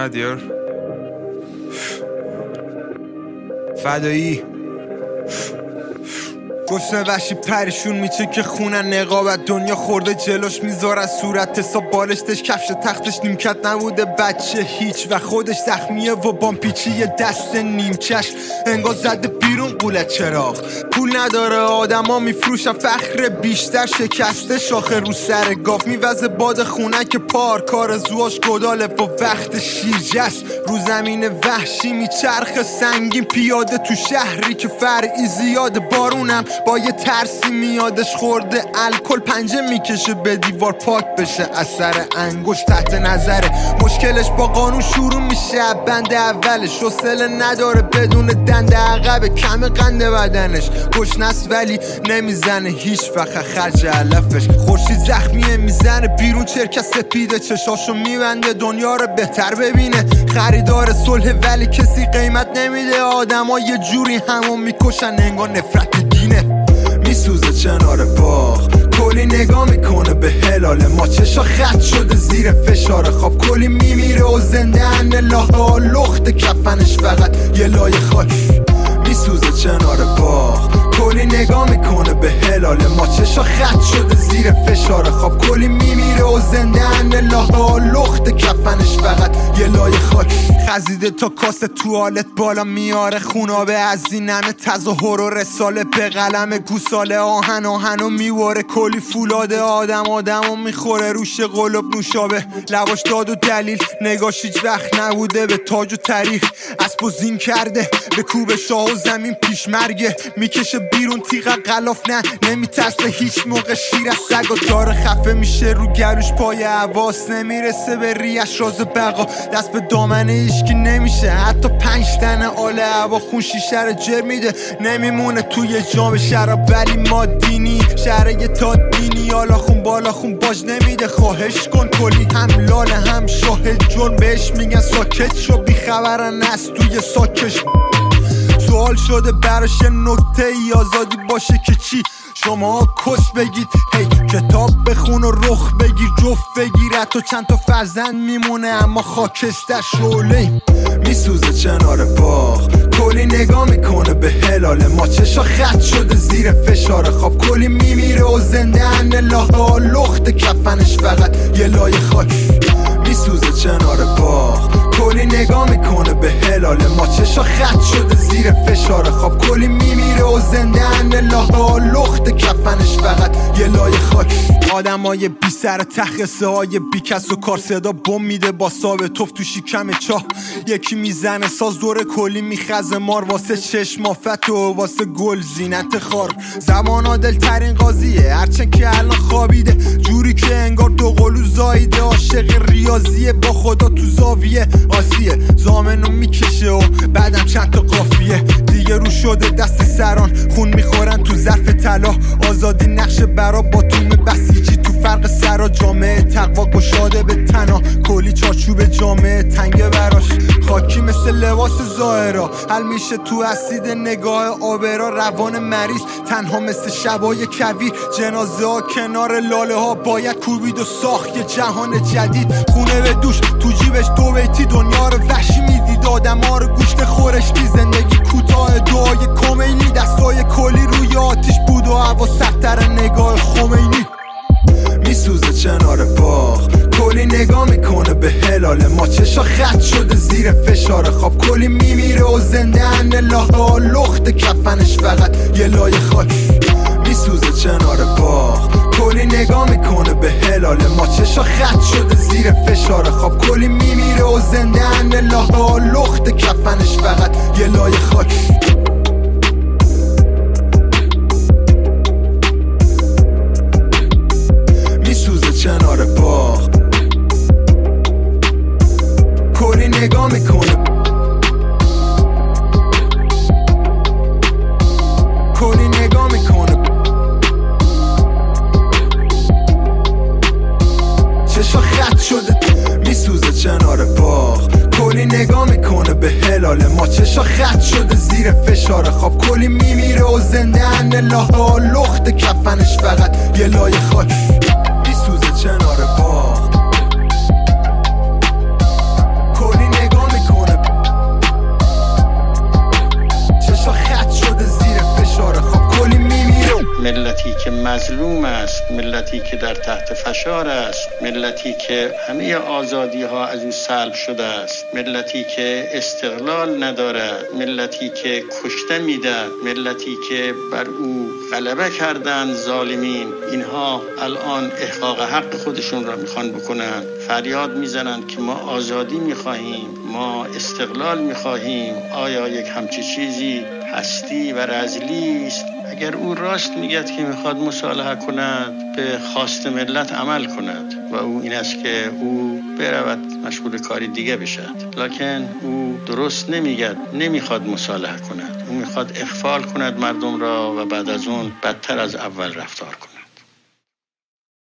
ندیار فدایی گشنه وحشی پریشون میچه که خونن نقابت دنیا خورده جلوش میذارن صورت حساب بالشتش کفش تختش نیمکت نبوده بچه هیچ و خودش زخمیه و بامپیچی یه دست نیمچش انگار زده بیرون قوله چراغ پول نداره آدم ها میفروشن فخر بیشتر شکسته شاخه رو سر گاف میوزه باد خونه که پار کار زواش گداله و وقت شیرجست رو زمین وحشی میچرخ سنگین پیاده تو شهری که فرعی زیاده بارونم با یه ترسی میادش خورده الکل پنجه میکشه به دیوار پاک بشه اثر انگشت تحت نظره مشکلش با قانون شروع میشه بند اولش حوصله نداره بدون دنده عقب کم قند بدنش گشنست ولی نمیزنه هیچ وقت خرج علفش خورشید زخمیه میزنه بیرون چرک سپیده چشاشو میبنده دنیا رو بهتر ببینه خریدار صلح ولی کسی قیمت نمیده آدما یه جوری همون میکشن انگار نفرت دینه میسوزه کنار باغ کلی نگاه میکنه به هلال ما چشا خط شده زیر فشار خواب کلی میمیره و زنده ان لاها لخت کفنش فقط یه لایه خاک میسوزه کنار باغ کلی نگاه میکنه به هلال ما چشا خط شده زیر فشار خواب کلی میمیره و زنده ان لاها لخت کفنش فقط یه لایه خاک خزیده تا کاسه توالت بالا میاره خونابه از این همه تظاهر و رساله به قلم گوساله آهن و میواره کلی فولاده آدمو میخوره روش قلوب نوشابه لباش داد و دلیل نگاش هیچ وقت نبوده به تاج و تاریخ اسب و زین کرده به کوب شاه و زمین پیش مرگه میکشه بیرون تیغ غلاف نه نمیترسه هیچ موقع شیر از سگ و داره خفه میشه رو گلوش پای حواس نمیرسه به ریش راز بقا دست به دامنه ایشکی نمیشه حتی 5 تن آل هوا خون شیشه رو جر میده نمیمونه توی جام شراب ولی ما دینی شهر یه تا دینی حالا خون بالا خون باج نمیده خواهش کن کلی هم لاله هم شاهد جرم بهش میگن ساکت شو بیخبرن از توی ساکش سوال شده براش نکته ای آزادی باشه که چی شما کس بگید هی کتاب بخون و رخ بگیر جفت بگیر تو چند تا فرزند میمونه اما خاکستر شعله میسوزه کنار باغ کلی نگاه میکنه به هلال ما چشا خط شده زیر فشار خواب کلی میمیره و زنده ان لاها لخت کفنش فقط یه لایه خاک میسوزه کنار باغ کلی نگاه میکنه به هلال ما چشا خط شده زیر فشار خواب کلی میمیره و زنده ان لاها لخت کفنش فقط یه لایه خاک آدمای بی سر تخصه های بی کس و کار صدا بم میده با ساب توف تو شکم چاه یکی میزنه ساز دور کلی میخزه مار واسه چشمافت و واسه گل زینت خار زمان عادل ترین قاضیه هرچند که الان خوابیده جوری که انگار دو قلو زایده عاشق ریاضیه با خدا تو زاویه آسیه زامنو میکشه و بعدم چند تا قافیه دیگه رو شده دست سران خون میخورن تو ظرف طلا آزادی نقش برا با توم بسیجی تو فرق سرا جامعه تقوا گشاده به تنا کلی چارچوب جامعه تنگه براش خاکی مثل لباس ظاهرا حل میشه تو اسید نگاه آبرا روان مریض تنها مثل شبای کویر جنازه ها کنار لاله ها باید کوبید و ساخت یه جهان جدید خونه به دوش تو جیبش 2 بیتی دنیا رو وحشی میدید آدم ها رو گوشت خورشتی زندگی کوتاه دعای کمینی دستای کلی روی آتیش بود و هوا سخت‌تر نگاه خمینی میسوزه کنار باغ کلی نگاه میکنه به هلال ما چشا خط شده زیر فشار خواب کلی میمیره و زنده ان لاها لخت کفنش فقط یه لایه خاک میسوزه کنار باغ کلی نگاه میکنه به هلال ما چشا خط شده زیر فشار خواب کلی میمیره و زنده ان لاها لخت کفنش فقط یه لایه خاک کنار باغ کلی نگاه میکنه کلی نگاه میکنه چشا خط شده میسوزه کنار باغ کلی نگاه میکنه به هلال ما چشا خط شده زیر فشار خواب کلی میمیره و زنده ان لاها لخت کفنش فقط یه لایه خاک میسوزه کنار باغ کلی مظلوم است، ملتی که در تحت فشار است، ملتی که همه آزادی ها از او سلب شده است، ملتی که استقلال ندارد، ملتی که کشته می‌دهد، ملتی که بر او غلبه کردند ظالمین. اینها الان احقاق حق خودشون را میخوان بکنن، فریاد میزنند که ما آزادی میخواهیم، ما استقلال میخواهیم. آیا یک همچی چیزی هستی و رذلی است؟ اگر او راست میگد که میخواد مصالحه کند، به خواست ملت عمل کند و او این است که او برود مشغول کاری دیگه بشد. لکن او درست نمیگد، نمیخواد مصالحه کند، او میخواد اخفال کند مردم را و بعد از اون بدتر از اول رفتار کند.